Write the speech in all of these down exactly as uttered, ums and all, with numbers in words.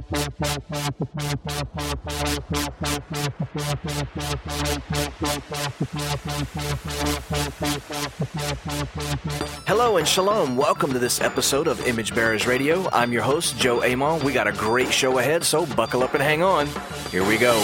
Hello and shalom. Welcome to this episode of Image Bearers Radio. I'm your host, Joe Amon. We got a great show ahead, so buckle up and hang on. Here we go.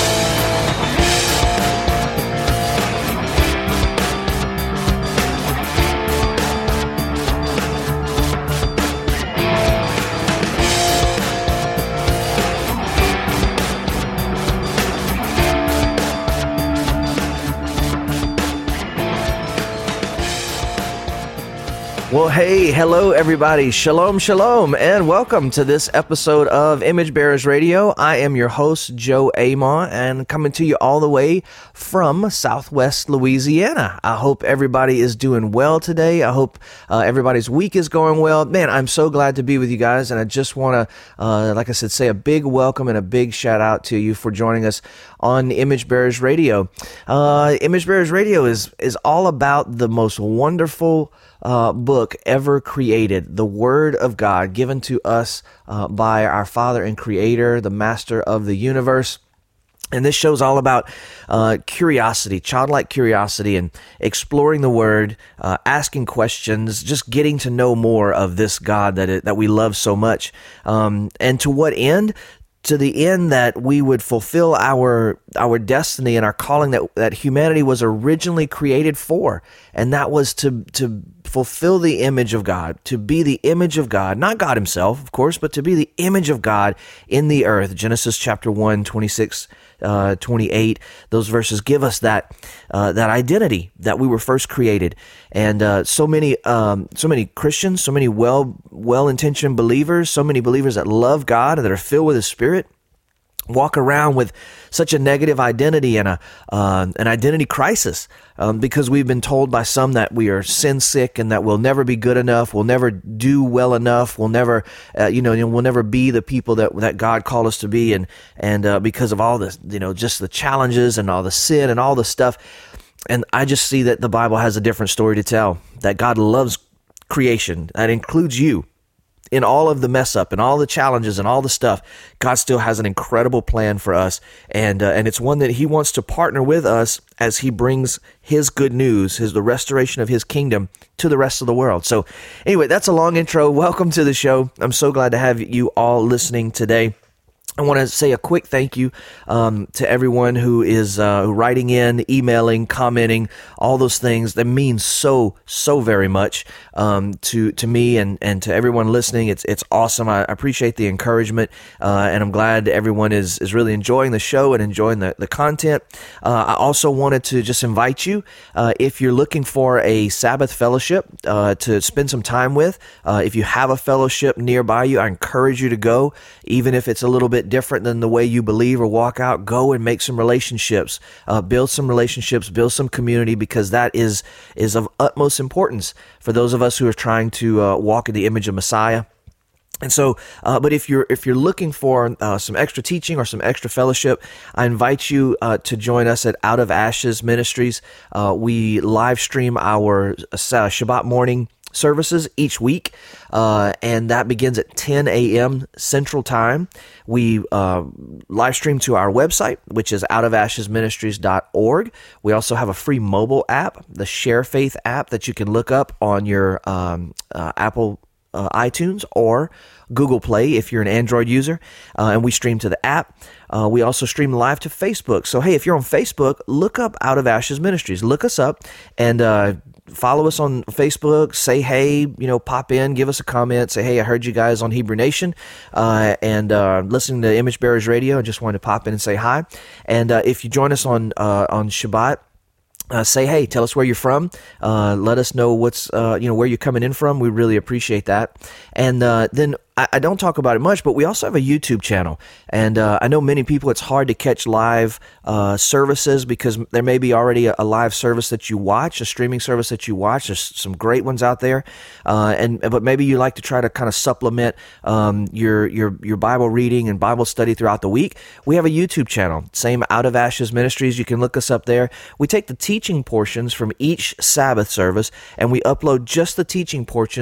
Well, hey, hello, everybody. Shalom, shalom, and welcome to this episode of Image Bearers Radio. I am your host, Joe Amon, and coming to you all the way from Southwest Louisiana. I hope everybody is doing well today. I hope uh, everybody's week is going well. Man, I'm so glad to be with you guys, and I just want to, uh, like I said, say a big welcome and a big shout out to you for joining us on Image Bearers Radio. Uh, Image Bearers Radio is is all about the most wonderful Uh, book ever created, the Word of God, given to us uh, by our Father and Creator, the Master of the universe. And this show's all about uh, curiosity, childlike curiosity, and exploring the Word, uh, asking questions, just getting to know more of this God that it, that we love so much. Um, and to what end? To the end that we would fulfill our our destiny and our calling that, that humanity was originally created for, and that was to to fulfill the image of God, to be the image of God, not God himself, of course, but to be the image of God in the earth. Genesis chapter one, twenty-six, uh, twenty-eight, those verses give us that uh, that identity that we were first created. And uh, so many um, so many Christians, so many well well-intentioned believers, so many believers that love God and that are filled with His Spirit, walk around with such a negative identity and a uh, an identity crisis um, because we've been told by some that we are sin sick and that we'll never be good enough, we'll never do well enough, we'll never uh, you know we'll never be the people that that God called us to be, and and uh, because of all this, you know, just the challenges and all the sin and all the stuff. And I just see that the Bible has a different story to tell, that God loves creation. That includes you. In all of the mess up and all the challenges and all the stuff, God still has an incredible plan for us. And uh, and it's one that He wants to partner with us as He brings His good news, his the restoration of His kingdom to the rest of the world. So anyway, that's a long intro. Welcome to the show. I'm so glad to have you all listening today. I want to say a quick thank you um, to everyone who is uh, writing in, emailing, commenting, all those things. That means so, so very much um, to to me and, and to everyone listening. It's it's awesome. I appreciate the encouragement, uh, and I'm glad everyone is, is really enjoying the show and enjoying the, the content. Uh, I also wanted to just invite you, uh, if you're looking for a Sabbath fellowship uh, to spend some time with, uh, if you have a fellowship nearby you, I encourage you to go, even if it's a little bit different than the way you believe or walk out. Go and make some relationships, uh, build some relationships, build some community, because that is is of utmost importance for those of us who are trying to uh, walk in the image of Messiah. And so, uh, but if you're if you're looking for uh, some extra teaching or some extra fellowship, I invite you uh, to join us at Out of Ashes Ministries. Uh, we live stream our uh, Shabbat morning services each week, uh, and that begins at ten a.m. Central Time. We uh, live stream to our website, which is out of ashes ministries dot org. We also have a free mobile app, the Share Faith app, that you can look up on your um, uh, Apple uh, iTunes or Google Play if you're an Android user, uh, and we stream to the app. Uh, we also stream live to Facebook. So, hey, if you're on Facebook, look up Out of Ashes Ministries. Look us up and uh, follow us on Facebook. Say hey, you know, pop in, give us a comment. Say, hey, I heard you guys on Hebrew Nation uh, and uh, listening to Image Bearers Radio. I just wanted to pop in and say hi. And uh, if you join us on uh, on Shabbat, Uh, say hey, tell us where you're from. Uh, let us know what's uh, you know where you're coming in from. We really appreciate that. And uh, then I, I don't talk about it much, but we also have a YouTube channel. And uh, I know many people, it's hard to catch live uh, services because there may be already a, a live service that you watch, a streaming service that you watch. There's some great ones out there. Uh, and but maybe you like to try to kind of supplement um, your your your Bible reading and Bible study throughout the week. We have a YouTube channel, same Out of Ashes Ministries. You can look us up there. We take the teaching portions from each Sabbath service and we upload just the teaching portions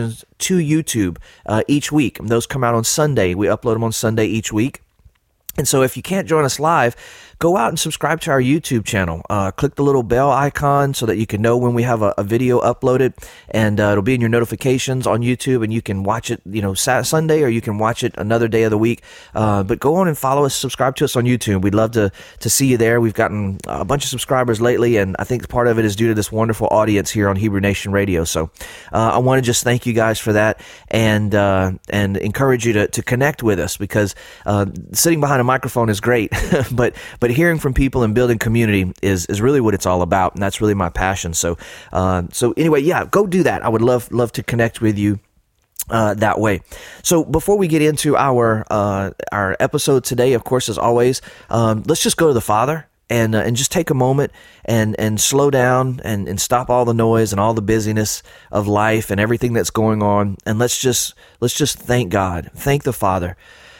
to YouTube uh, each week. And those come out on Sunday. We upload them on Sunday each week. And so if you can't join us live, go out and subscribe to our YouTube channel. Uh, click the little bell icon so that you can know when we have a, a video uploaded, and uh, it'll be in your notifications on YouTube, and you can watch it, you know, Saturday, Sunday, or you can watch it another day of the week. Uh, but go on and follow us, subscribe to us on YouTube. We'd love to to see you there. We've gotten a bunch of subscribers lately, and I think part of it is due to this wonderful audience here on Hebrew Nation Radio. So uh, I want to just thank you guys for that, and uh, and encourage you to to connect with us, because uh, sitting behind a microphone is great, but but hearing from people and building community is is really what it's all about, and that's really my passion. So uh, so anyway, yeah, go do that. I would love love to connect with you uh, that way. So before we get into our uh, our episode today, of course, as always, um, let's just go to the Father. And, uh, and just take a moment and, and slow down and, and stop all the noise and all the busyness of life and everything that's going on. And let's just let's just thank God. Thank the Father.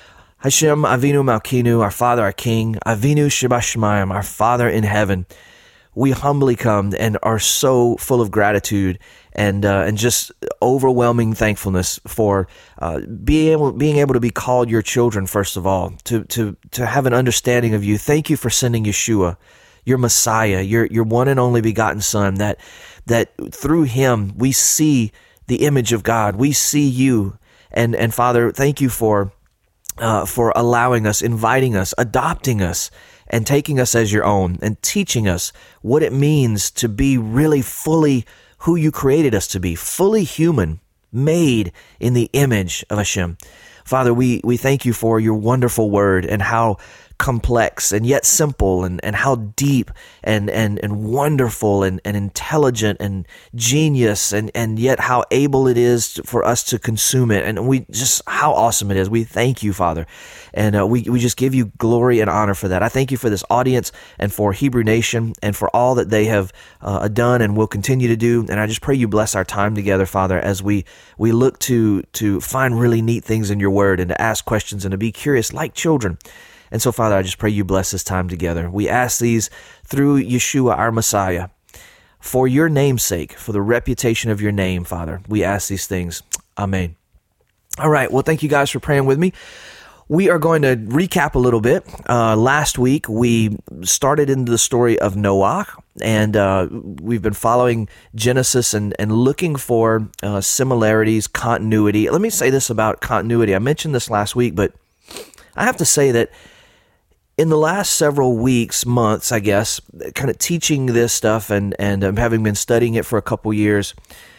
Hashem Avinu Malkinu, our Father, our King. Avinu Shebashamayim, our Father in heaven. We humbly come and are so full of gratitude and uh, and just overwhelming thankfulness for uh, being able being able to be called your children. First of all, to to to have an understanding of you. Thank you for sending Yeshua, your Messiah, your your one and only begotten Son. That that through Him we see the image of God. We see you, and and Father, thank you for uh, for allowing us, inviting us, adopting us, and taking us as your own, and teaching us what it means to be really fully who you created us to be, fully human, made in the image of Hashem. Father, we, we thank you for your wonderful word and how complex and yet simple, and, and how deep and, and, and wonderful and, and intelligent and genius, and, and yet how able it is for us to consume it. And we just, how awesome it is. We thank you, Father. And uh, we, we just give you glory and honor for that. I thank you for this audience and for Hebrew Nation and for all that they have uh, done and will continue to do. And I just pray you bless our time together, Father, as we, we look to, to find really neat things in your word and to ask questions and to be curious like children. And so, Father, I just pray you bless this time together. We ask these through Yeshua, our Messiah, for your name's sake, for the reputation of your name, Father. We ask these things. Amen. All right. Well, thank you guys for praying with me. We are going to recap a little bit. Uh, last week, we started into the story of Noah, and uh, we've been following Genesis and, and looking for uh, similarities, continuity. Let me say this about continuity. I mentioned this last week, but I have to say that in the last several weeks, months, I guess, kind of teaching this stuff and, and um, having been studying it for a couple years,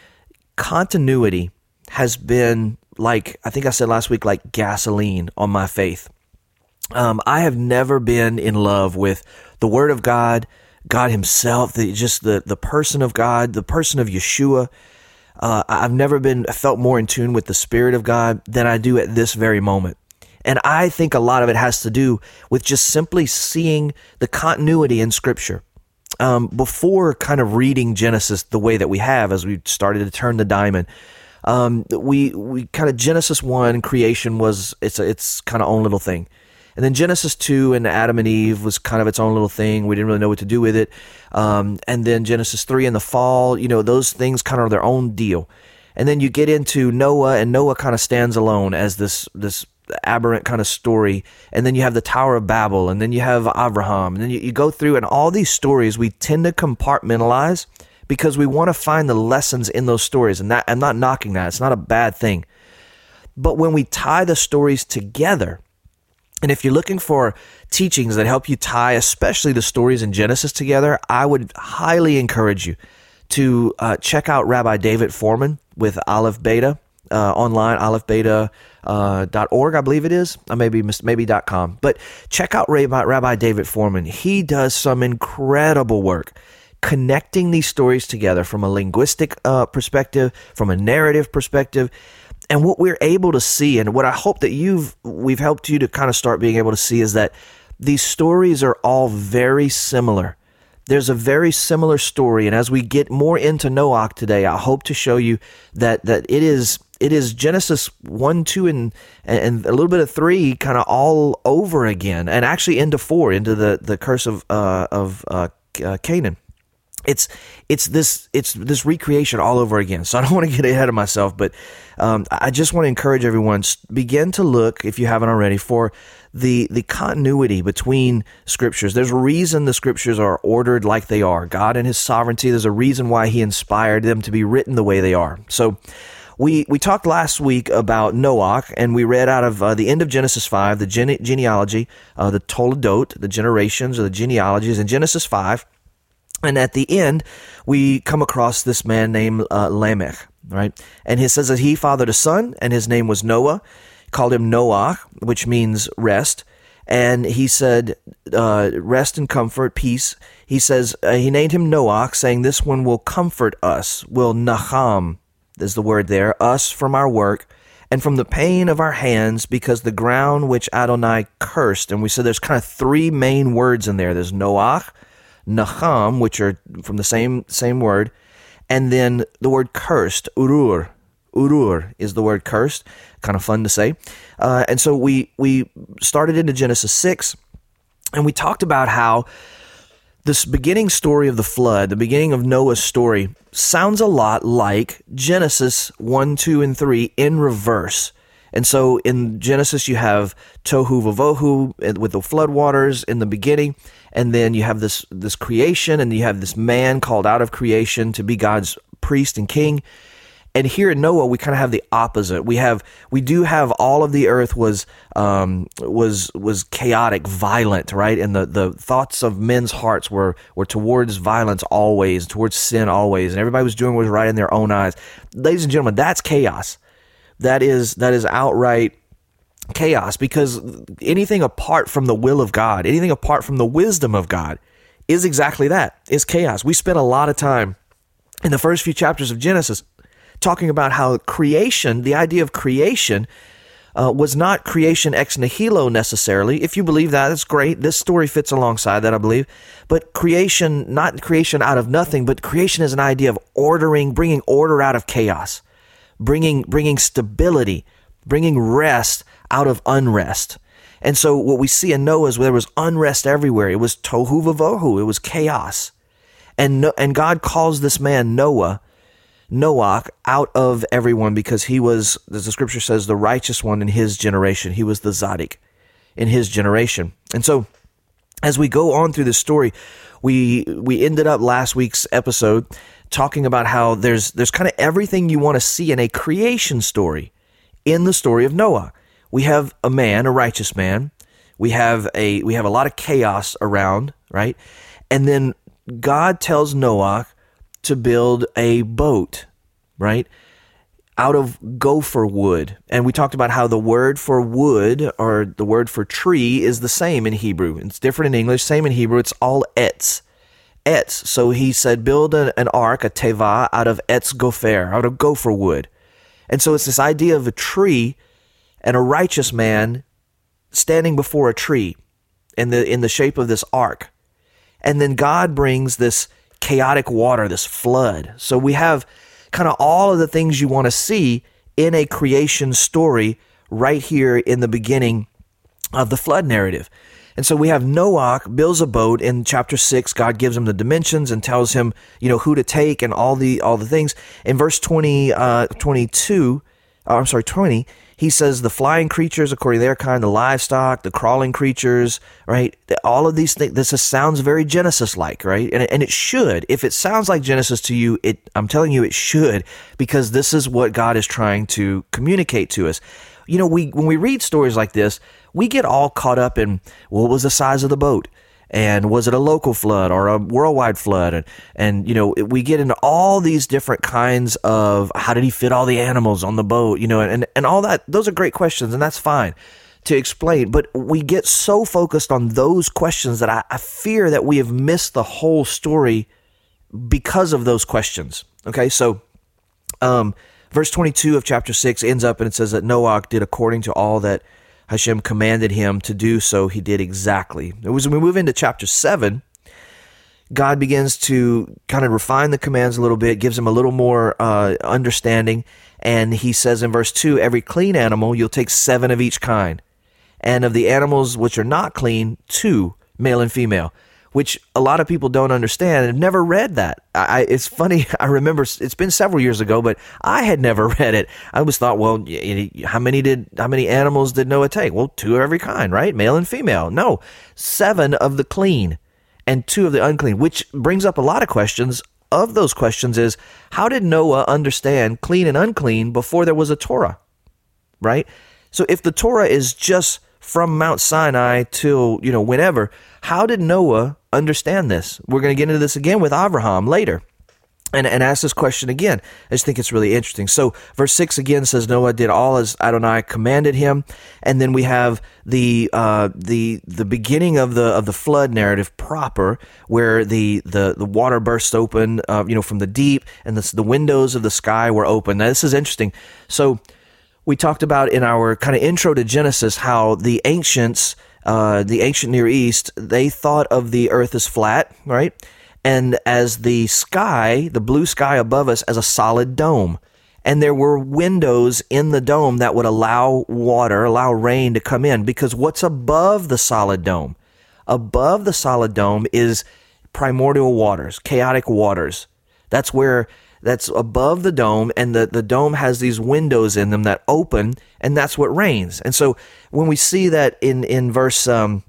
continuity has been like, I think I said last week, like gasoline on my faith. Um, I have never been in love with the Word of God, God Himself, the, just the, the person of God, the person of Yeshua. Uh, I've never been felt more in tune with the Spirit of God than I do at this very moment. And I think a lot of it has to do with just simply seeing the continuity in Scripture. Um, before kind of reading Genesis the way that we have, as we started to turn the diamond, um, we we kind of Genesis one, creation was it's a, it's kind of own little thing, and then Genesis two and Adam and Eve was kind of its own little thing. We didn't really know what to do with it, um, and then Genesis three and the fall, you know, those things kind of are their own deal, and then you get into Noah, and Noah kind of stands alone as this this. aberrant kind of story, and then you have the Tower of Babel, and then you have Abraham, and then you, you go through, and all these stories we tend to compartmentalize because we want to find the lessons in those stories, and that I'm not knocking that, it's not a bad thing. But when we tie the stories together, and if you're looking for teachings that help you tie especially the stories in Genesis together, I would highly encourage you to uh, check out Rabbi David Foreman with Aleph Beta uh, online, aleph beta Uh, dot org, I believe it is, or maybe maybe dot com. But check out Rabbi, Rabbi David Foreman. He does some incredible work connecting these stories together from a linguistic uh, perspective, from a narrative perspective, and what we're able to see, and what I hope that you've we've helped you to kind of start being able to see, is that these stories are all very similar. There's a very similar story, and as we get more into Noah today, I hope to show you that that it is. It is Genesis one, two, and and a little bit of three kind of all over again, and actually into four, into the, the curse of uh, of uh, uh, Canaan. it's it's this it's this recreation all over again. So I don't want to get ahead of myself, but um, I just want to encourage everyone, begin to look, if you haven't already, for the the continuity between scriptures. There's a reason the scriptures are ordered like they are. God in his sovereignty, there's a reason why he inspired them to be written the way they are. So we we talked last week about Noah, and we read out of uh, the end of Genesis five, the gene- genealogy, uh, the Toledot, the generations or the genealogies in Genesis five. And at the end, we come across this man named uh, Lamech, right? And he says that he fathered a son, and his name was Noah. He called him Noah, which means rest. And he said, uh, rest and comfort, peace. He says, uh, he named him Noah, saying, this one will comfort us, will nacham, is the word there, us from our work, and from the pain of our hands, because the ground which Adonai cursed. And we said there's kind of three main words in there. There's Noah, Nacham, which are from the same same word, and then the word cursed, urur. Urur is the word cursed. Kind of fun to say. Uh, and so we we started into Genesis six, and we talked about how this beginning story of the flood, the beginning of Noah's story, sounds a lot like Genesis one, two, and three in reverse. And so in Genesis, you have tohu vavohu with the floodwaters in the beginning, and then you have this this creation, and you have this man called out of creation to be God's priest and king. And here in Noah, we kind of have the opposite. We have we do have all of the earth was um, was was chaotic, violent, right? And the, the thoughts of men's hearts were were towards violence always, towards sin always, and everybody was doing what was right in their own eyes. Ladies and gentlemen, that's chaos. That is that is outright chaos, because anything apart from the will of God, anything apart from the wisdom of God, is exactly that, is chaos. We spent a lot of time in the first few chapters of Genesis talking about how creation, the idea of creation, uh, was not creation ex nihilo necessarily. If you believe that, that's great. This story fits alongside that, I believe. But creation, not creation out of nothing, but creation is an idea of ordering, bringing order out of chaos. Bringing bringing stability, bringing rest out of unrest. And so what we see in Noah is there was unrest everywhere. It was tohu vavohu. It was chaos. And no, and God calls this man Noah, Noah, out of everyone, because he was, as the scripture says, the righteous one in his generation. He was the Zaddik in his generation. And so as we go on through this story, we we ended up last week's episode talking about how there's there's kind of everything you want to see in a creation story in the story of Noah. We have a man, a righteous man. We have a we have a lot of chaos around, right? And then God tells Noah to build a boat, right? Out of gopher wood. And we talked about how the word for wood, or the word for tree, is the same in Hebrew. It's different in English, same in Hebrew. It's all etz. Etz. So he said, build an, an ark, a teva, out of etz gopher, out of gopher wood. And so it's this idea of a tree and a righteous man standing before a tree in the in the shape of this ark. And then God brings this chaotic water, this flood. So we have kind of all of the things you want to see in a creation story right here in the beginning of the flood narrative. And so we have Noah builds a boat in chapter six. God gives him the dimensions and tells him, you know, who to take and all the all the things. In verse twenty, uh, twenty-two, oh, I'm sorry, twenty, he says the flying creatures according to their kind, the livestock, the crawling creatures, right? All of these things. This is, sounds very Genesis-like, right? And and it should. If it sounds like Genesis to you, it I'm telling you it should, because this is what God is trying to communicate to us. You know, we when we read stories like this, we get all caught up in, well, what was the size of the boat? And was it a local flood or a worldwide flood? And, and, you know, we get into all these different kinds of, how did he fit all the animals on the boat? You know, and, and all that. Those are great questions, and that's fine to explain. But we get so focused on those questions that I, I fear that we have missed the whole story because of those questions. Okay, so um, verse twenty-two of chapter six ends up, and it says that Noah did according to all that Hashem commanded him to do, so he did exactly. It was when we move into chapter seven, God begins to kind of refine the commands a little bit, gives him a little more uh, understanding, and he says in verse two, every clean animal, you'll take seven of each kind, and of the animals which are not clean, two, male and female. which a lot of people don't understand. I've never read that. I, it's funny. I remember it's been several years ago, but I had never read it. I always thought, well, how many did how many animals did Noah take? Well, two of every kind, right? Male and female. No, seven of the clean and two of the unclean, which brings up a lot of questions. Of those questions is, how did Noah understand clean and unclean before there was a Torah, right? So if the Torah is just from Mount Sinai till, you know, whenever, how did Noah understand this? We're going to get into this again with Abraham later and, and ask this question again. I just think it's really interesting. So verse six again says, Noah did all as Adonai commanded him. And then we have the uh, the the beginning of the of the flood narrative proper, where the the, the water burst open, uh, you know, from the deep, and the, the windows of the sky were open. Now, this is interesting. So we talked about in our kind of intro to Genesis how the ancients, uh, the ancient Near East, they thought of the earth as flat, right? And as the sky, the blue sky above us, as a solid dome. And there were windows in the dome that would allow water, allow rain to come in, because what's above the solid dome? Above the solid dome is primordial waters, chaotic waters. That's where That's above the dome, and the, the dome has these windows in them that open, and that's what rains. And so when we see that in in verse um,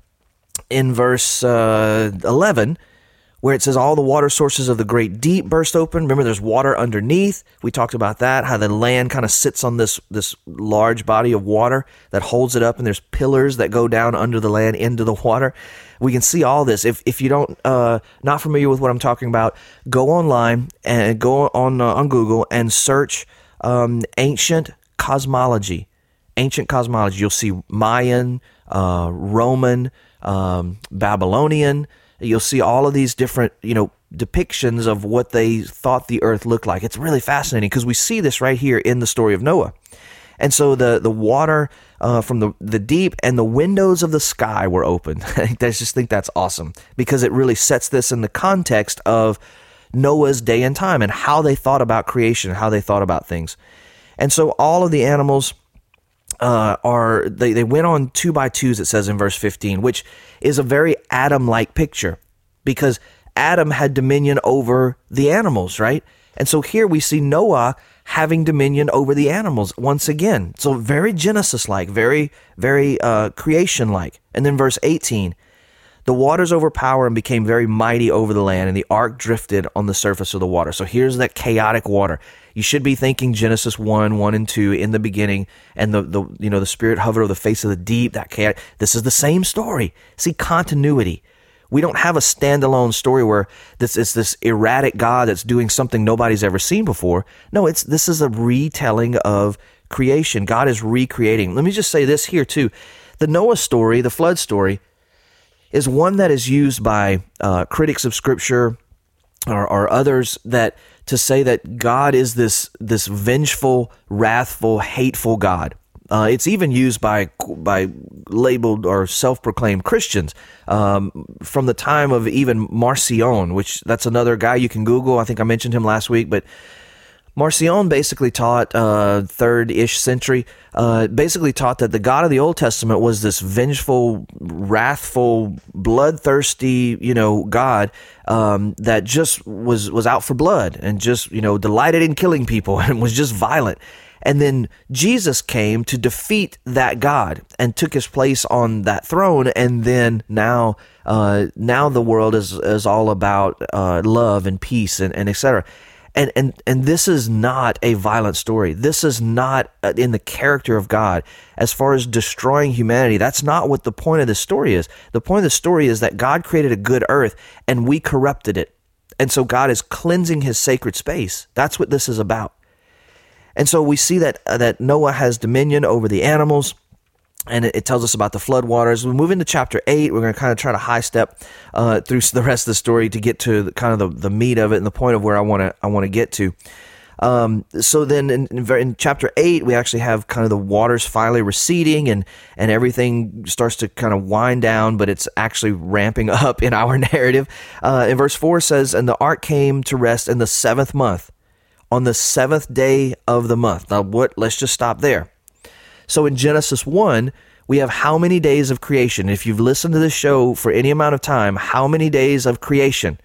in verse uh, eleven, where it says all the water sources of the great deep burst open. Remember, there's water underneath. We talked about that, how the land kind of sits on this this large body of water that holds it up, and there's pillars that go down under the land into the water. We can see all this. If if you don't uh, not familiar with what I'm talking about, go online and go on uh, on Google and search um, ancient cosmology. Ancient cosmology. You'll see Mayan, uh, Roman, um, Babylonian. You'll see all of these different, you know, depictions of what they thought the earth looked like. It's really fascinating because we see this right here in the story of Noah. And so the the water uh, from the, the deep and the windows of the sky were open. I just think that's awesome because it really sets this in the context of Noah's day and time and how they thought about creation, how they thought about things. And so all of the animals uh, are, they, they went on two by twos, it says in verse fifteen, which is a very Adam-like picture because Adam had dominion over the animals, right? And so here we see Noah having dominion over the animals once again. So very Genesis-like, very, very uh, creation-like. And then verse eighteen, the waters overpowered and became very mighty over the land, and the ark drifted on the surface of the water. So here's that chaotic water. You should be thinking Genesis one, one and two in the beginning, and the, the you know the Spirit hovered over the face of the deep. That chaotic. This is the same story. See, continuity. We don't have a standalone story where this is this erratic God that's doing something nobody's ever seen before. No, it's this is a retelling of creation. God is recreating. Let me just say this here too. The Noah story, the flood story, is one that is used by uh, critics of Scripture or, or others that to say that God is this this vengeful, wrathful, hateful God. Uh, it's even used by by labeled or self-proclaimed Christians um, from the time of even Marcion, which that's another guy you can Google. I think I mentioned him last week, but Marcion basically taught uh, third-ish century, uh, basically taught that the God of the Old Testament was this vengeful, wrathful, bloodthirsty, you know, God um, that just was was out for blood and just you know delighted in killing people and was just violent. And then Jesus came to defeat that God and took his place on that throne. And then now, uh, now the world is is all about uh, love and peace and, and et cetera. And and and this is not a violent story. This is not in the character of God as far as destroying humanity. That's not what the point of the story is. The point of the story is that God created a good earth and we corrupted it. And so God is cleansing his sacred space. That's what this is about. And so we see that uh, that Noah has dominion over the animals, and it, it tells us about the flood waters. We move into chapter eight. We're going to kind of try to high step uh, through the rest of the story to get to the, kind of the, the meat of it and the point of where I want to I want to get to. Um, so then in, in, in chapter eight, we actually have kind of the waters finally receding and, and everything starts to kind of wind down, but it's actually ramping up in our narrative. Uh, in verse four says, "And the ark came to rest in the seventh month, on the seventh day of the month." Now, what? Let's just stop there. So in Genesis one, We have how many days of creation? If you've listened to this show for any amount of time, how many days of creation?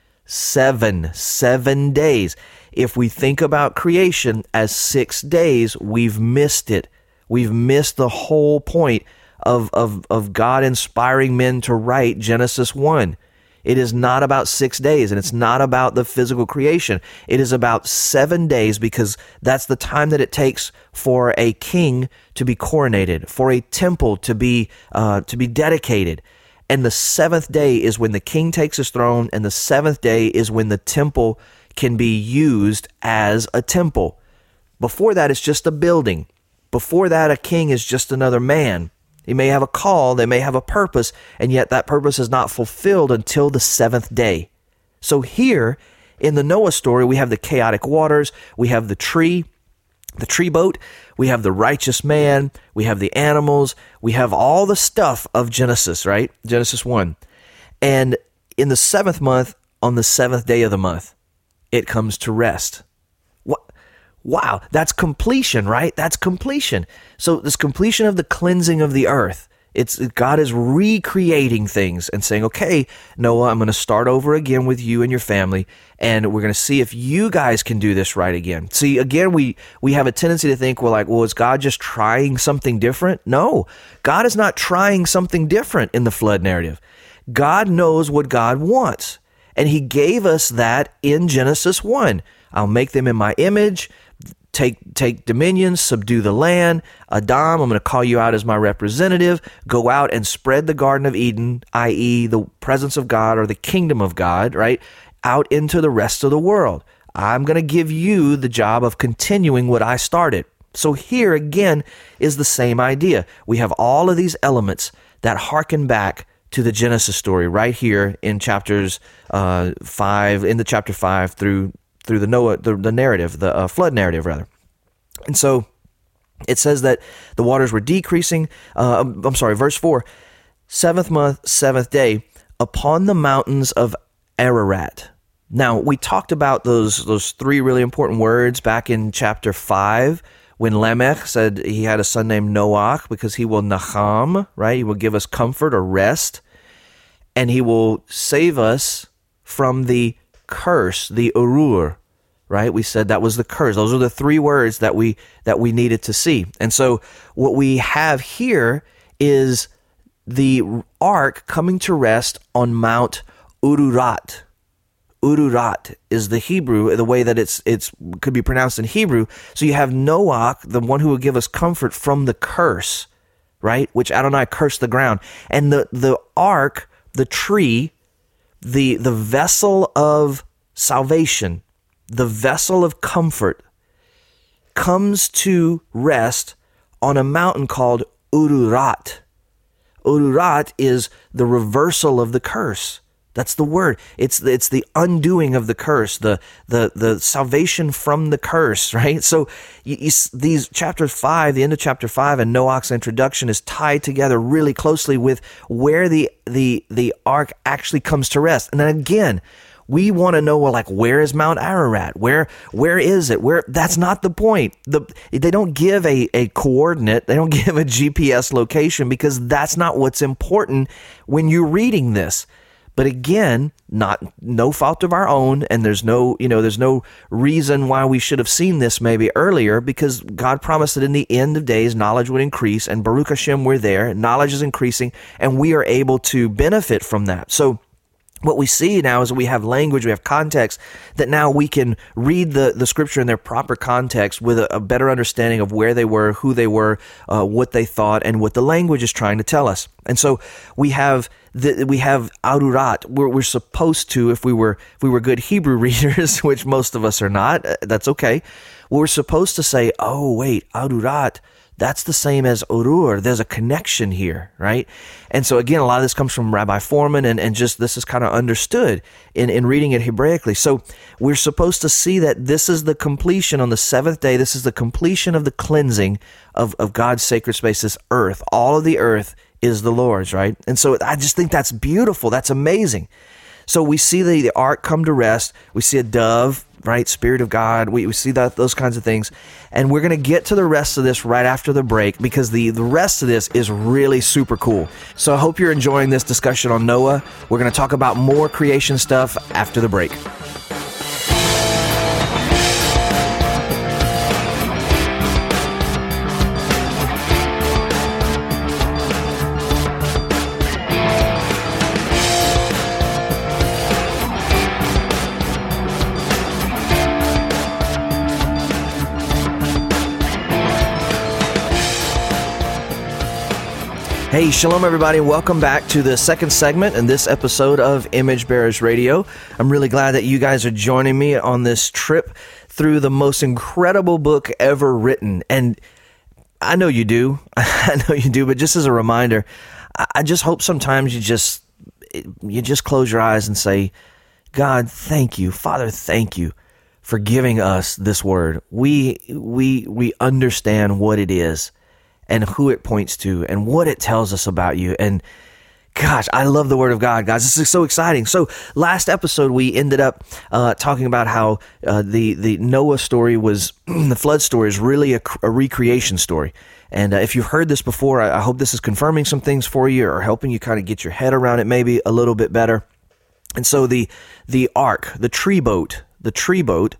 Seven. Seven days. If we think about creation as six days, we've missed it. We've missed the whole point of, of, of God inspiring men to write Genesis one. It is not about six days, and it's not about the physical creation. It is about seven days because that's the time that it takes for a king to be coronated, for a temple to be uh, to be dedicated. And the seventh day is when the king takes his throne, and the seventh day is when the temple can be used as a temple. Before that, it's just a building. Before that, a king is just another man. He may have a call, they may have a purpose, and yet that purpose is not fulfilled until the seventh day. So here, in the Noah story, we have the chaotic waters, we have the tree, the tree boat, we have the righteous man, we have the animals, we have all the stuff of Genesis, right? Genesis one. And in the seventh month, on the seventh day of the month, it comes to rest. What? Wow, that's completion, right? That's completion. So this completion of the cleansing of the earth. It's God is recreating things and saying, okay, Noah, I'm going to start over again with you and your family, and we're going to see if you guys can do this right again. See, again, we, we have a tendency to think, well, like, well, is God just trying something different? No, God is not trying something different in the flood narrative. God knows what God wants, and he gave us that in Genesis one. I'll make them in my image. Take take dominion, subdue the land. Adam, I'm going to call you out as my representative. Go out and spread the Garden of Eden, that is the presence of God or the kingdom of God, right, out into the rest of the world. I'm going to give you the job of continuing what I started. So here again is the same idea. We have all of these elements that harken back to the Genesis story right here in chapters uh, five, in the chapter five through through the Noah, the, the narrative, the uh, flood narrative, rather. And so it says that the waters were decreasing. Uh, I'm sorry, verse four, seventh month, seventh day, upon the mountains of Ararat. Now, we talked about those those three really important words back in chapter five, when Lamech said he had a son named Noach because he will nacham, right? He will give us comfort or rest, and he will save us from the curse, the urur, right? We said that was the curse. Those are the three words that we that we needed to see. And so what we have here is the ark coming to rest on Mount Ururat. Ururat is the Hebrew, the way that it's it's could be pronounced in Hebrew. So you have Noach, the one who will give us comfort from the curse, right? Which Adonai cursed the ground. And the, the ark, the tree, The the vessel of salvation, the vessel of comfort, comes to rest on a mountain called Ururat. Ururat is the reversal of the curse. That's the word. It's the, it's the undoing of the curse, the the the salvation from the curse, right? So you, you, these chapters five, the end of chapter five, and Noach's introduction is tied together really closely with where the the the ark actually comes to rest. And then again, we want to know, well, like, where is Mount Ararat? Where where is it? Where? That's not the point. The they don't give a a coordinate. They don't give a G P S location because that's not what's important when you're reading this. But again, not no fault of our own, and there's no, you know, there's no reason why we should have seen this maybe earlier, because God promised that in the end of days, knowledge would increase, and Baruch Hashem, we're there, knowledge is increasing, and we are able to benefit from that. So what we see now is that we have language, we have context, that now we can read the, the scripture in their proper context with a, a better understanding of where they were, who they were, uh, what they thought, and what the language is trying to tell us. And so we have the, we have Arurat. We're, we're supposed to, if we were if we were good Hebrew readers, which most of us are not, that's okay. We're supposed to say, oh wait, Arurat, that's the same as Urur. There's a connection here, right? And so again, a lot of this comes from Rabbi Foreman, and, and just this is kind of understood in, in reading it Hebraically. So we're supposed to see that this is the completion on the seventh day. This is the completion of the cleansing of, of God's sacred space, this earth. All of the earth is the Lord's, right? And so I just think that's beautiful. That's amazing. So we see the, the ark come to rest. We see a dove right? Spirit of God. We, we see that those kinds of things. And we're going to get to the rest of this right after the break, because the, the rest of this is really super cool. So I hope you're enjoying this discussion on Noah. We're going to talk about more creation stuff after the break. Hey, shalom everybody. Welcome back to the second segment in this episode of Image Bearers Radio. I'm really glad that you guys are joining me on this trip through the most incredible book ever written. And I know you do. I know you do, but just as a reminder, I just hope sometimes you just you just close your eyes and say, God, thank you. Father, thank you for giving us this word. We we we understand what it is and who it points to and what it tells us about you. And gosh, I love the Word of God, guys. This is so exciting. So last episode, we ended up uh, talking about how uh, the, the Noah story was, the flood story is really a, a recreation story. And uh, if you've heard this before, I, I hope this is confirming some things for you or helping you kind of get your head around it maybe a little bit better. And so the the ark, the tree boat, the tree boat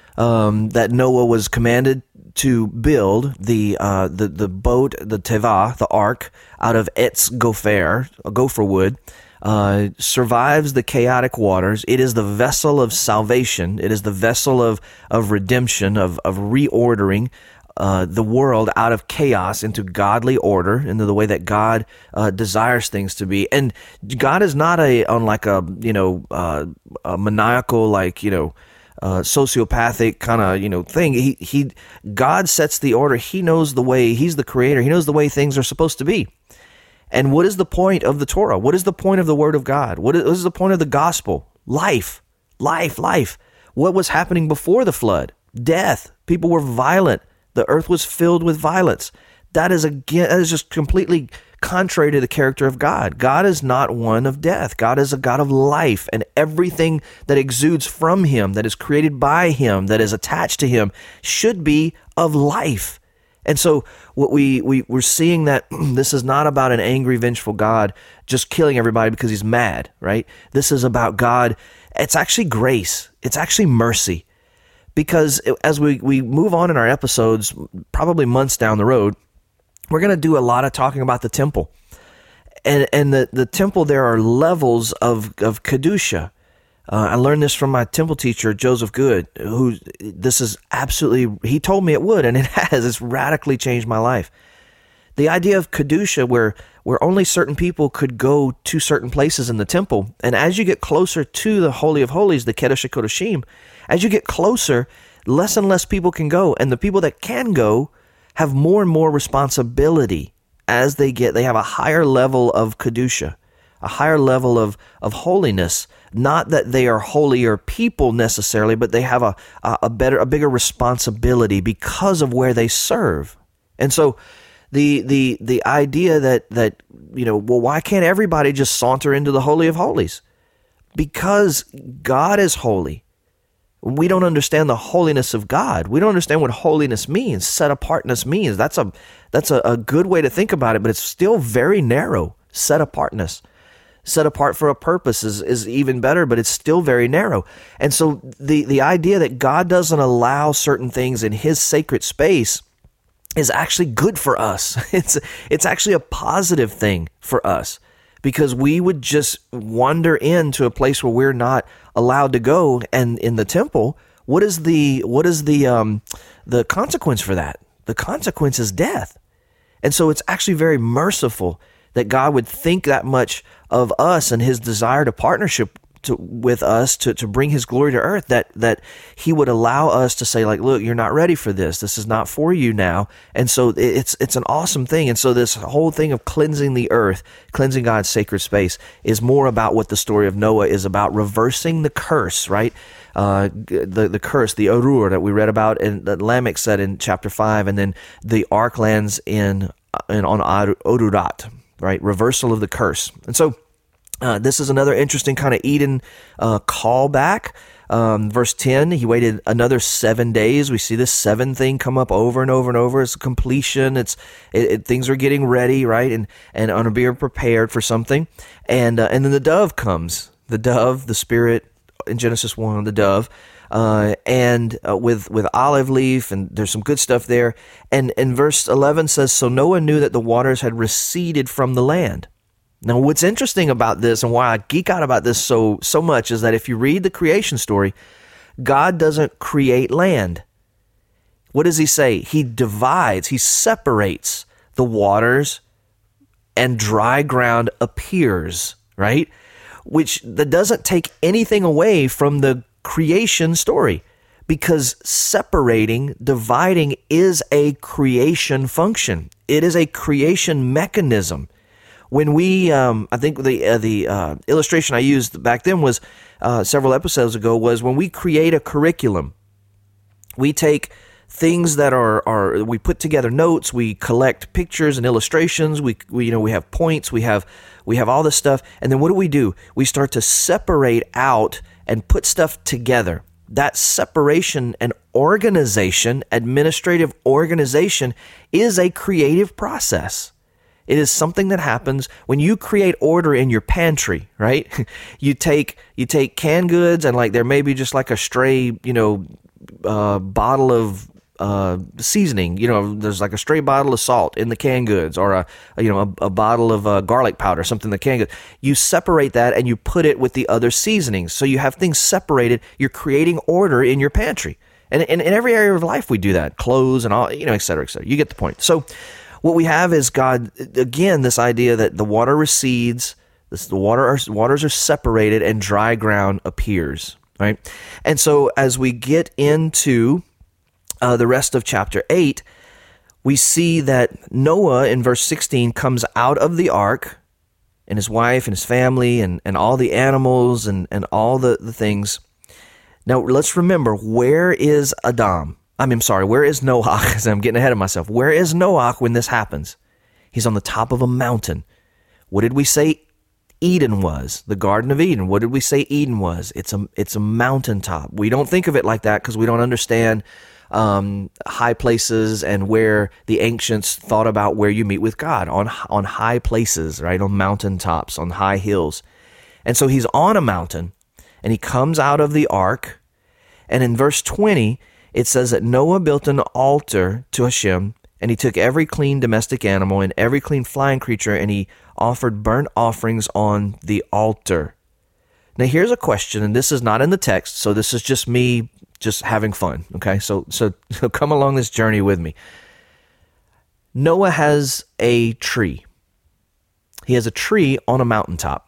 um, that Noah was commanded to build, the uh, the the boat, the teva, the ark, out of Etz Gopher, a gopher wood, uh, survives the chaotic waters. It is the vessel of salvation. It is the vessel of of redemption, of of reordering uh, the world out of chaos into godly order, into the way that God uh, desires things to be. And God is not a on like a you know uh, a maniacal like you know. Uh, sociopathic kind of you know thing. He he God sets the order. He knows the way. He's the creator. He knows the way things are supposed to be. And what is the point of the Torah? What is the point of the Word of God? What is, what is the point of the gospel? Life, life, life. What was happening before the flood? Death. People were violent. The earth was filled with violence. That is again. That is just completely contrary to the character of God. God is not one of death. God is a God of life, and everything that exudes from Him, that is created by Him, that is attached to Him, should be of life. And so what we, we, we're seeing that this is not about an angry, vengeful God just killing everybody because He's mad, right? This is about God. It's actually grace. It's actually mercy. Because as we, we move on in our episodes, probably months down the road, we're going to do a lot of talking about the temple. And and the, the temple, there are levels of, of Kedusha. Uh, I learned this from my temple teacher, Joseph Good, who this is absolutely, he told me it would, and it has. It's radically changed my life. The idea of Kedusha, where, where only certain people could go to certain places in the temple. And as you get closer to the Holy of Holies, the Kedesh HaKodashim, as you get closer, less and less people can go. And the people that can go have more and more responsibility as they get, they have a higher level of Kedusha, a higher level of, of holiness. Not that they are holier people necessarily, but they have a, a better, a bigger responsibility because of where they serve. And so the, the, the idea that, that, you know, well, why can't everybody just saunter into the Holy of Holies? Because God is holy. We don't understand the holiness of God. We don't understand what holiness means, set apartness means. That's a that's a, a good way to think about it, but it's still very narrow. Set apartness. Set apart for a purpose is, is even better, but it's still very narrow. And so the, the idea that God doesn't allow certain things in His sacred space is actually good for us. It's it's actually a positive thing for us. Because we would just wander into a place where we're not allowed to go, and in the temple, what is the what is the um, the consequence for that? The consequence is death, and so it's actually very merciful that God would think that much of us and His desire to partnership to, with us to, to bring His glory to earth, that that He would allow us to say, like, look, you're not ready for this. This is not for you now. And so it's it's an awesome thing. And so this whole thing of cleansing the earth, cleansing God's sacred space, is more about what the story of Noah is about, reversing the curse, right? Uh, the the curse, the Arur that we read about, and that Lamech said in chapter five, and then the ark lands in, in on Arurat, right? Reversal of the curse. And so Uh, this is another interesting kind of Eden uh, callback. Um, verse ten, he waited another seven days. We see this seven thing come up over and over and over. It's completion. It's it, it, things are getting ready, right? And and are being prepared for something. And uh, and then the dove comes. The dove, the Spirit in Genesis one, the dove, uh, and uh, with with olive leaf, and there's some good stuff there. And and verse eleven says, so Noah knew that the waters had receded from the land. Now, what's interesting about this and why I geek out about this so so much is that if you read the creation story, God doesn't create land. What does he say? He divides, he separates the waters, and dry ground appears, right? Which that doesn't take anything away from the creation story, because separating, dividing is a creation function. It is a creation mechanism. When we, um, I think the uh, the uh, illustration I used back then was uh, several episodes ago was when we create a curriculum, we take things that are are we put together notes, we collect pictures and illustrations, we, we you know we have points, we have we have all this stuff, and then what do we do? We start to separate out and put stuff together. That separation and organization, administrative organization, is a creative process. It is something that happens when you create order in your pantry, right? You take you take canned goods, and like there may be just like a stray, you know, uh, bottle of uh, seasoning. You know, there's like a stray bottle of salt in the canned goods, or a you know a, a bottle of uh, garlic powder, something in the canned goods. You separate that and you put it with the other seasonings, so you have things separated. You're creating order in your pantry, and in, in every area of life we do that. Clothes and all, you know, et cetera, et cetera. You get the point. So what we have is God, again, this idea that the water recedes, this, the water are, waters are separated, and dry ground appears, right? And so as we get into uh, the rest of chapter eight, we see that Noah, in verse sixteen, comes out of the ark, and his wife and his family and, and all the animals and, and all the, the things. Now, let's remember, where is Adam? I mean, I'm sorry, where is Noah? Because I'm getting ahead of myself. Where is Noah when this happens? He's on the top of a mountain. What did we say Eden was? The Garden of Eden. What did we say Eden was? It's a it's a mountaintop. We don't think of it like that because we don't understand um, high places and where the ancients thought about where you meet with God, on on high places, right? On mountaintops, on high hills. And so he's on a mountain, and he comes out of the ark, and in verse twenty, it says that Noah built an altar to Hashem, and he took every clean domestic animal and every clean flying creature, and he offered burnt offerings on the altar. Now, here's a question, and this is not in the text, so this is just me just having fun, okay? So, so, so come along this journey with me. Noah has a tree. He has a tree on a mountaintop.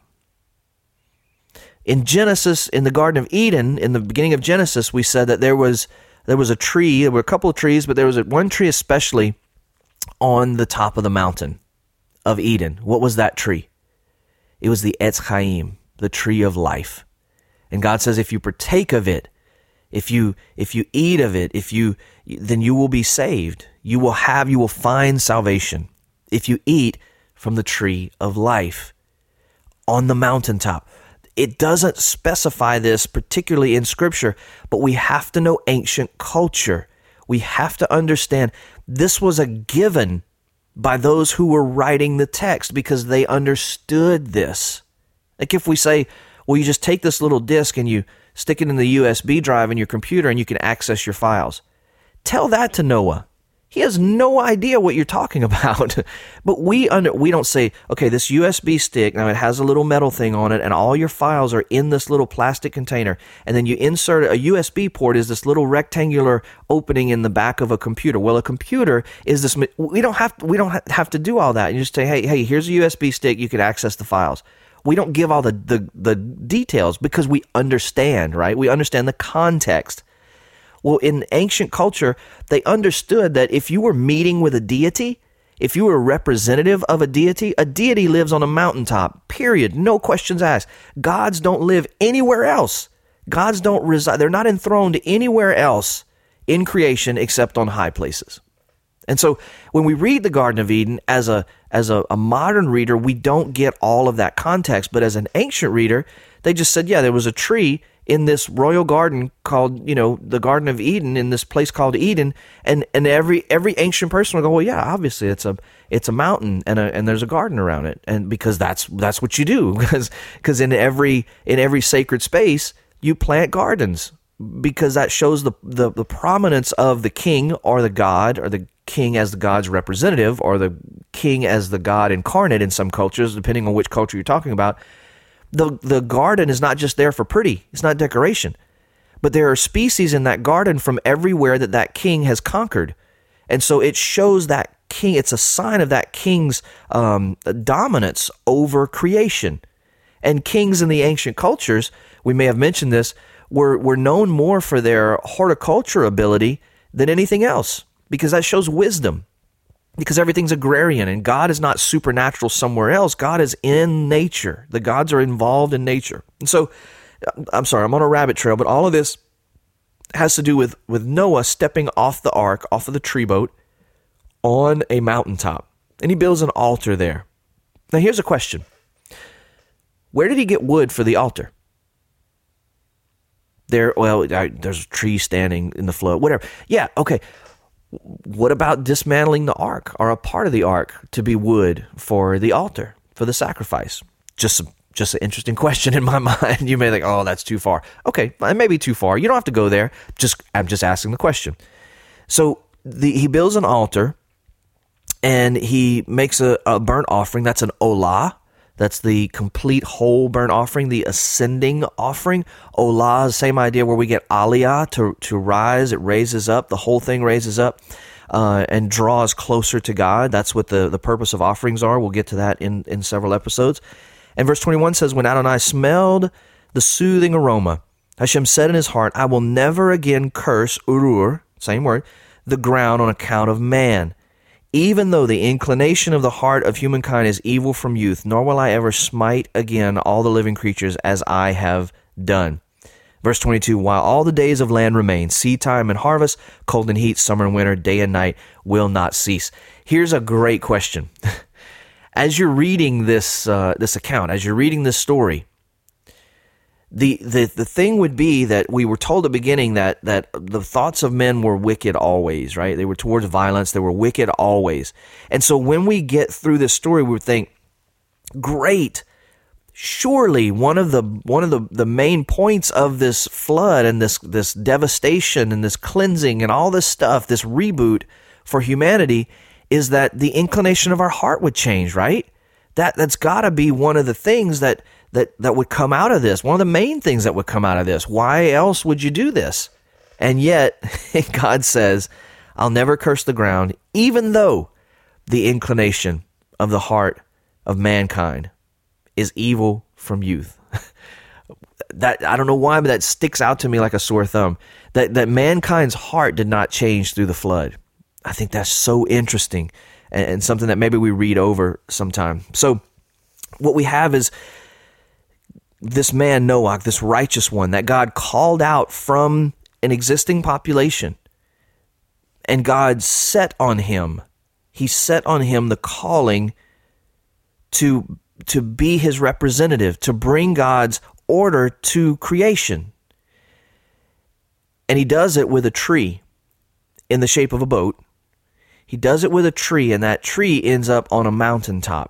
In Genesis, in the Garden of Eden, in the beginning of Genesis, we said that there was There was a tree, there were a couple of trees, but there was one tree especially on the top of the mountain of Eden. What was that tree? It was the Etz Chaim, the tree of life. And God says, if you partake of it, if you if you eat of it, if you then you will be saved. You will have, you will find salvation if you eat from the tree of life on the mountaintop. It doesn't specify this particularly in Scripture, but we have to know ancient culture. We have to understand this was a given by those who were writing the text because they understood this. Like if we say, well, you just take this little disc and you stick it in the U S B drive in your computer and you can access your files. Tell that to Noah. He has no idea what you're talking about. But we under, we don't say, okay, this U S B stick, now it has a little metal thing on it, and all your files are in this little plastic container, and then you insert a U S B port is this little rectangular opening in the back of a computer. Well, a computer is this, we don't have, we don't have to do all that. You just say, hey, hey, here's a U S B stick, you can access the files. We don't give all the, the, the details because we understand, right? We understand the context. Well, in ancient culture, they understood that if you were meeting with a deity, if you were a representative of a deity, a deity lives on a mountaintop, period. No questions asked. Gods don't live anywhere else. Gods don't reside. They're not enthroned anywhere else in creation except on high places. And so when we read the Garden of Eden as a as a, a modern reader, we don't get all of that context. But as an ancient reader, they just said, yeah, there was a tree in this royal garden called, you know, the Garden of Eden, in this place called Eden, and and every every ancient person will go, well, yeah, obviously it's a it's a mountain and a, and there's a garden around it, and because that's that's what you do, because because in every in every sacred space you plant gardens, because that shows the, the the prominence of the king or the god, or the king as the God's representative, or the king as the God incarnate in some cultures, depending on which culture you're talking about. The, the garden is not just there for pretty, it's not decoration, but there are species in that garden from everywhere that that king has conquered. And so it shows that king, it's a sign of that king's um, dominance over creation. And kings in the ancient cultures, we may have mentioned this, were, were known more for their horticulture ability than anything else, because that shows wisdom, because everything's agrarian, and God is not supernatural somewhere else. God is in nature. The gods are involved in nature. And so, I'm sorry, I'm on a rabbit trail, but all of this has to do with, with Noah stepping off the ark, off of the tree boat, on a mountaintop. And he builds an altar there. Now, here's a question. Where did he get wood for the altar? There, well, there's a tree standing in the flood, whatever. Yeah, okay. What about dismantling the ark, or a part of the ark, to be wood for the altar, for the sacrifice? Just just an interesting question in my mind. You may think, oh, that's too far. Okay, it may be too far. You don't have to go there. Just I'm just asking the question. So the, he builds an altar, and he makes a, a burnt offering. That's an olah. That's the complete whole burnt offering, the ascending offering. Olah is the same idea where we get aliyah, to, to rise. It raises up. The whole thing raises up uh, and draws closer to God. That's what the, the purpose of offerings are. We'll get to that in, in several episodes. And verse twenty-one says, when Adonai smelled the soothing aroma, Hashem said in his heart, I will never again curse, urur, same word, the ground on account of man. Even though the inclination of the heart of humankind is evil from youth, nor will I ever smite again all the living creatures as I have done. Verse twenty-two, while all the days of land remain, seed time and harvest, cold and heat, summer and winter, day and night will not cease. Here's a great question. As you're reading this uh, this account, as you're reading this story, The, the the thing would be that we were told at the beginning that that the thoughts of men were wicked always, right? They were towards violence. They were wicked always. And so when we get through this story, we would think, great, surely one of the one of the, the main points of this flood and this this devastation and this cleansing and all this stuff, this reboot for humanity, is that the inclination of our heart would change, right? That that's got to be one of the things that that that would come out of this, one of the main things that would come out of this. Why else would you do this? And yet, God says, I'll never curse the ground, even though the inclination of the heart of mankind is evil from youth. That I don't know why, but that sticks out to me like a sore thumb. That that mankind's heart did not change through the flood. I think that's so interesting, and, and something that maybe we read over sometime. So what we have is this man, Noah, this righteous one that God called out from an existing population, and God set on him. He set on him the calling to, to be his representative, to bring God's order to creation. And he does it with a tree in the shape of a boat. He does it with a tree, and that tree ends up on a mountaintop.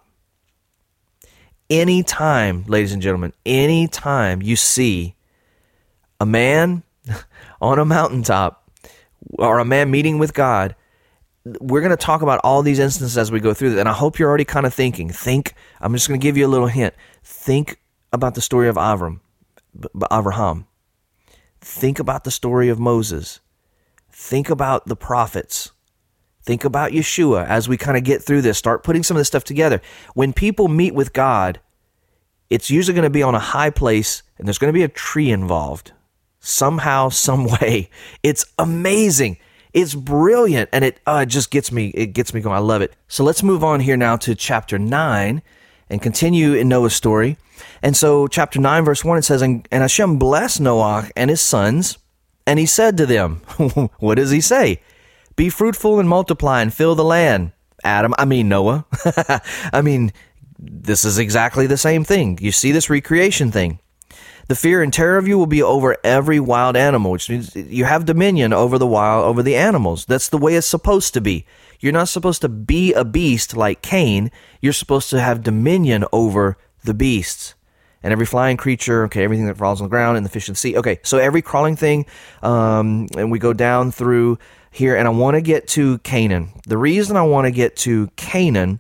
Anytime, ladies and gentlemen, anytime you see a man on a mountaintop or a man meeting with God, we're going to talk about all these instances as we go through this. And I hope you're already kind of thinking. Think, I'm just going to give you a little hint. Think about the story of Avram, Abraham. Think about the story of Moses. Think about the prophets. Think about Yeshua as we kind of get through this. Start putting some of this stuff together. When people meet with God, it's usually going to be on a high place, and there's going to be a tree involved. Somehow, some way. It's amazing. It's brilliant, and it uh, just gets me, it gets me going. I love it. So let's move on here now to chapter nine and continue in Noah's story. And so chapter nine, verse one, it says, And, and Hashem blessed Noah and his sons, and he said to them, what does he say? Be fruitful and multiply and fill the land. Adam, I mean Noah. I mean, this is exactly the same thing. You see this recreation thing. The fear and terror of you will be over every wild animal, which means you have dominion over the wild, over the animals. That's the way it's supposed to be. You're not supposed to be a beast like Cain. You're supposed to have dominion over the beasts. And every flying creature, okay, everything that falls on the ground and the fish in the sea. Okay, so every crawling thing, um, and we go down through here, and I want to get to Canaan. The reason I want to get to Canaan,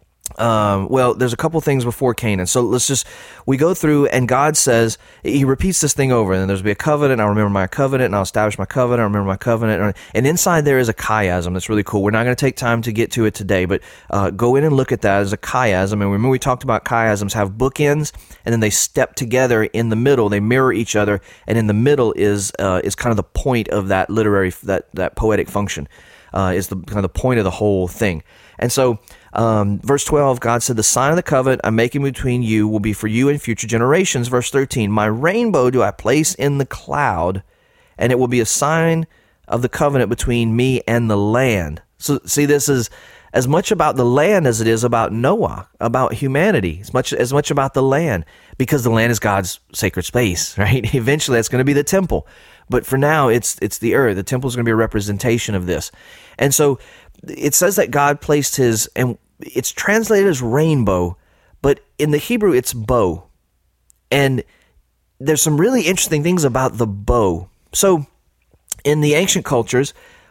Um, well, there's a couple things before Canaan. So let's just, we go through and God says, he repeats this thing over, and then there's be a covenant. I'll remember my covenant and I'll establish my covenant. I'll remember my covenant. And inside there is a chiasm. That's really cool. We're not going to take time to get to it today, but, uh, go in and look at that as a chiasm. And remember we talked about chiasms have bookends, and then they step together in the middle. They mirror each other. And in the middle is, uh, is kind of the point of that literary, that, that poetic function, uh, is the kind of the point of the whole thing. And so, Um, verse twelve, God said, the sign of the covenant I'm making between you will be for you and future generations. Verse thirteen, my rainbow do I place in the cloud, and it will be a sign of the covenant between me and the land. So see, this is as much about the land as it is about Noah, about humanity, as much as much about the land, because the land is God's sacred space, right? Eventually that's going to be the temple. But for now, it's it's the earth. The temple is going to be a representation of this. And so it says that God placed his, and it's translated as rainbow, but in the Hebrew it's bow. And there's some really interesting things about the bow. So in the ancient cultures,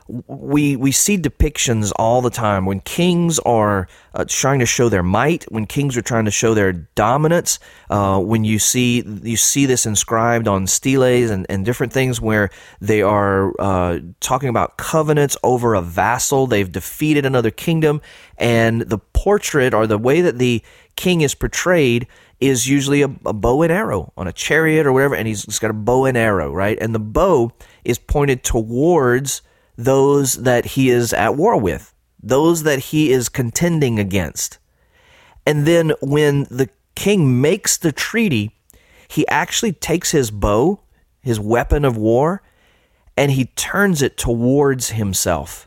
we we see depictions all the time when kings are uh, trying to show their might, when kings are trying to show their dominance, uh, when you see you see this inscribed on steles and, and different things where they are uh, talking about covenants over a vassal. They've defeated another kingdom, and the portrait or the way that the king is portrayed is usually a, a bow and arrow on a chariot or whatever, and he's, he's got a bow and arrow, right? And the bow is pointed towards those that he is at war with, those that he is contending against. And then when the king makes the treaty, he actually takes his bow, his weapon of war, and he turns it towards himself.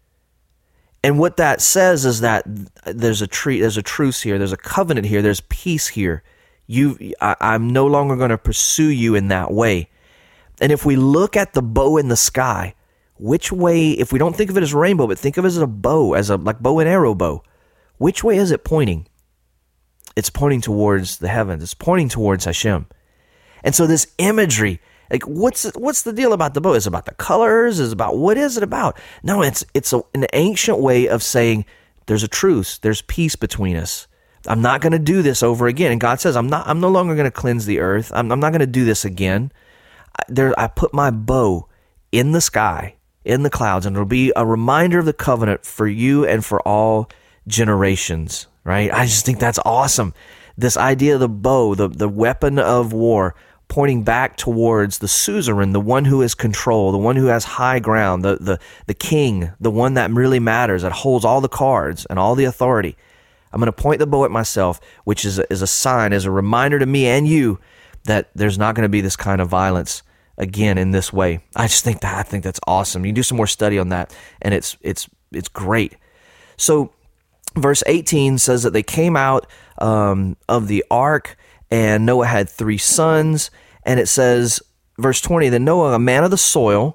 And what that says is that there's a treat, there's a truce here, there's a covenant here, there's peace here. You, I, I'm no longer going to pursue you in that way. And if we look at the bow in the sky, which way, if we don't think of it as a rainbow, but think of it as a bow, as a like bow and arrow bow, which way is it pointing? It's pointing towards the heavens. It's pointing towards Hashem. And so this imagery, like what's what's the deal about the bow? Is it about the colors? Is it about, what is it about? No, it's it's a, an ancient way of saying there's a truce, there's peace between us. I'm not going to do this over again. And God says, I'm not. I'm no longer going to cleanse the earth. I'm, I'm not going to do this again. There, I put my bow in the sky, in the clouds, and it'll be a reminder of the covenant for you and for all generations, right? I just think that's awesome. This idea of the bow, the, the weapon of war, pointing back towards the suzerain, the one who is control, the one who has high ground, the, the, the king, the one that really matters, that holds all the cards and all the authority. I'm going to point the bow at myself, which is a, is a sign, is a reminder to me and you that there's not going to be this kind of violence again in this way. I just think that I think that's awesome. You can do some more study on that, and it's it's it's great. So verse eighteen says that they came out um, of the ark, and Noah had three sons, and it says, verse twenty, then Noah, a man of the soil,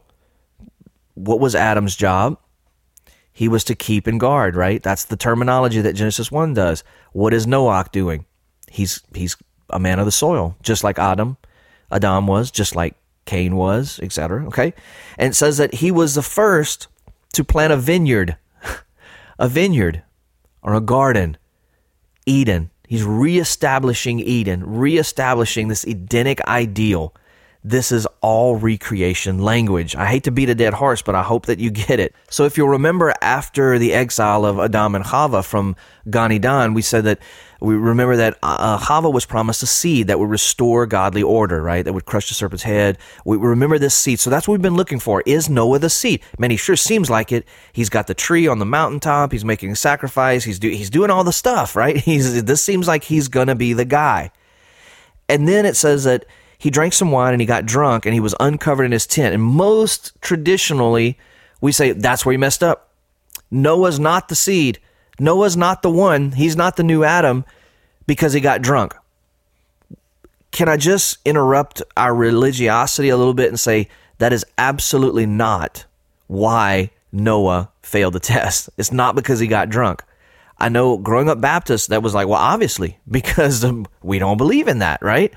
what was Adam's job? He was to keep and guard, right? That's the terminology that Genesis one does. What is Noah doing? He's he's a man of the soil, just like Adam, Adam was, just like Cain was, et cetera. Okay, and it says that he was the first to plant a vineyard, a vineyard or a garden, Eden. He's reestablishing Eden, reestablishing this Edenic ideal. This is all recreation language. I hate to beat a dead horse, but I hope that you get it. So if you'll remember, after the exile of Adam and Chava from Gan Eden, we said that we remember that uh, Chava was promised a seed that would restore godly order, right? That would crush the serpent's head. We remember this seed. So that's what we've been looking for. Is Noah the seed? Man, he sure seems like it. He's got the tree on the mountaintop. He's making a sacrifice. He's, do, he's doing all the stuff, right? He's, this seems like he's going to be the guy. And then it says that he drank some wine and he got drunk and he was uncovered in his tent. And most traditionally, we say that's where he messed up. Noah's not the seed. Noah's not the one. He's not the new Adam because he got drunk. Can I just interrupt our religiosity a little bit and say that is absolutely not why Noah failed the test. It's not because he got drunk. I know growing up Baptist, that was like, well, obviously, because um, we don't believe in that, right?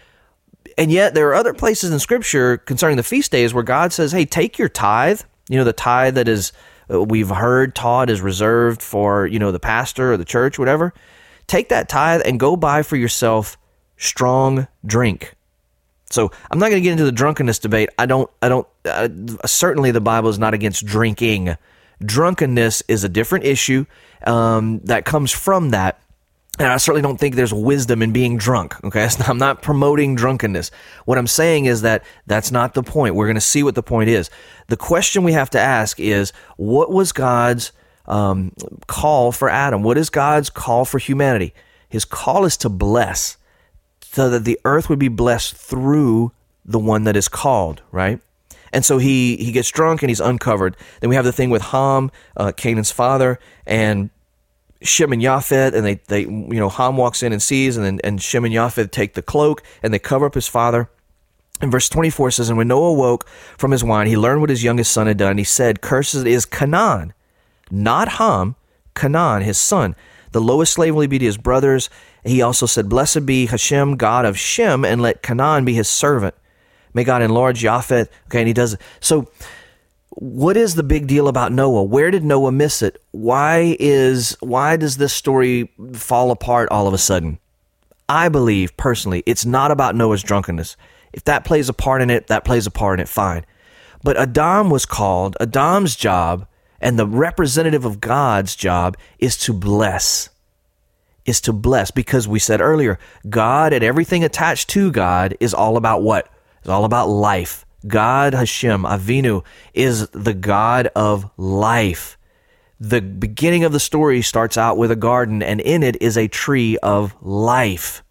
And yet there are other places in Scripture concerning the feast days where God says, hey, take your tithe, you know, the tithe that is, uh, we've heard taught is reserved for, you know, the pastor or the church, whatever. Take that tithe and go buy for yourself strong drink. So I'm not going to get into the drunkenness debate. I don't, I don't, uh, certainly the Bible is not against drinking. Drunkenness is a different issue um, that comes from that. And I certainly don't think there's wisdom in being drunk, okay? I'm not promoting drunkenness. What I'm saying is that that's not the point. We're going to see what the point is. The question we have to ask is, what was God's um, call for Adam? What is God's call for humanity? His call is to bless, so that the earth would be blessed through the one that is called, right? And so he he gets drunk and he's uncovered. Then we have the thing with Ham, uh, Canaan's father, and Shem and Japheth, and they, they you know, Ham walks in and sees, and then and Shem and Japheth take the cloak, and they cover up his father. And verse twenty-four says, and when Noah awoke from his wine, he learned what his youngest son had done, and he said, cursed is Canaan, not Ham, Canaan, his son. The lowest slave will he be to his brothers. He also said, blessed be Hashem, God of Shem, and let Canaan be his servant. May God enlarge Japheth. Okay, and he does it. So what is the big deal about Noah? Where did Noah miss it? Why is why does this story fall apart all of a sudden? I believe, personally, it's not about Noah's drunkenness. If that plays a part in it, that plays a part in it, fine. But Adam was called, Adam's job, and the representative of God's job is to bless. Is to bless, because we said earlier, God and everything attached to God is all about what? It's all about life. God, Hashem, Avinu, is the God of life. The beginning of the story starts out with a garden, and in it is a tree of life.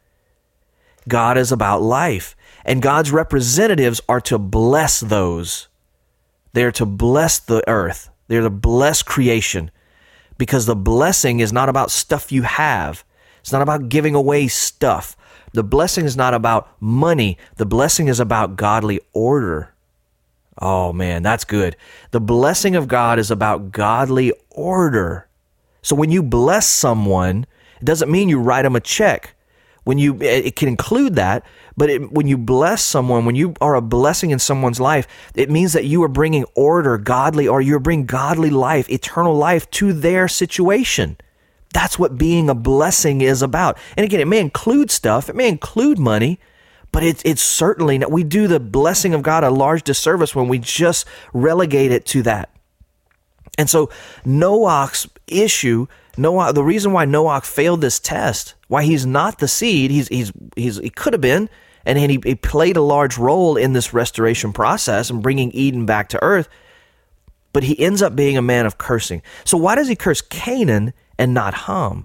God is about life, and God's representatives are to bless those. They're to bless the earth. They're to bless creation, because the blessing is not about stuff you have. It's not about giving away stuff. The blessing is not about money. The blessing is about godly order. Oh man, that's good. The blessing of God is about godly order. So when you bless someone, it doesn't mean you write them a check. When you, it can include that, but it, when you bless someone, when you are a blessing in someone's life, it means that you are bringing order, godly, or you're bringing godly life, eternal life to their situation. That's what being a blessing is about. And again, it may include stuff, it may include money, but it's it's certainly not. We do the blessing of God a large disservice when we just relegate it to that. And so Noah's issue, Noah, the reason why Noah failed this test, why he's not the seed, he's he's he's he could have been, and he, he played a large role in this restoration process and bringing Eden back to earth, but he ends up being a man of cursing. So why does he curse Canaan and not Ham?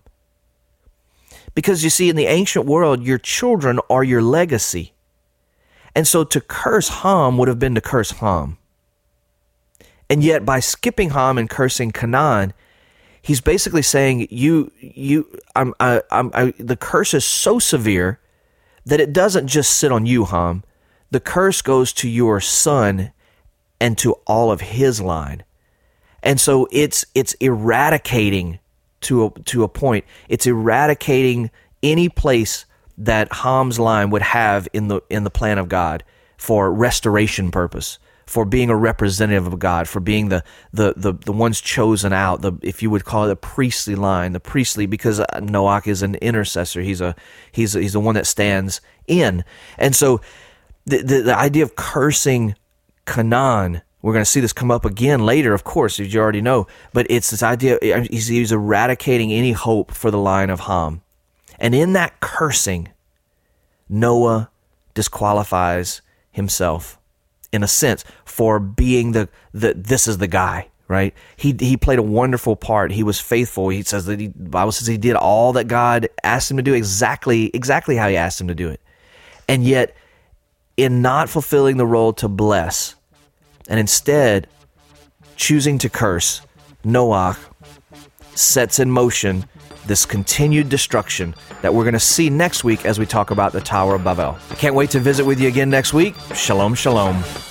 Because you see, in the ancient world, your children are your legacy. And so to curse Ham would have been to curse Ham. And yet by skipping Ham and cursing Canaan, he's basically saying, you, you, I'm, I, I'm, I, the curse is so severe that it doesn't just sit on you, Ham. The curse goes to your son and to all of his line. And so it's, it's eradicating to a, to a point. It's eradicating any place that Ham's line would have in the in the plan of God for restoration purpose, for being a representative of God, for being the the the, the ones chosen out, the, if you would call it, the priestly line, the priestly, because Noach is an intercessor. He's a he's a, he's the one that stands in. And so the the, the idea of cursing Canaan, we're going to see this come up again later, of course, as you already know. But it's this idea, he's, he's eradicating any hope for the line of Ham. And in that cursing, Noah disqualifies himself, in a sense, for being the, the this is the guy, right? He he played a wonderful part. He was faithful. He says that he, the Bible says he did all that God asked him to do, exactly, exactly how he asked him to do it. And yet, in not fulfilling the role to bless, and instead choosing to curse, Noach sets in motion this continued destruction that we're going to see next week as we talk about the Tower of Babel. I can't wait to visit with you again next week. Shalom, shalom.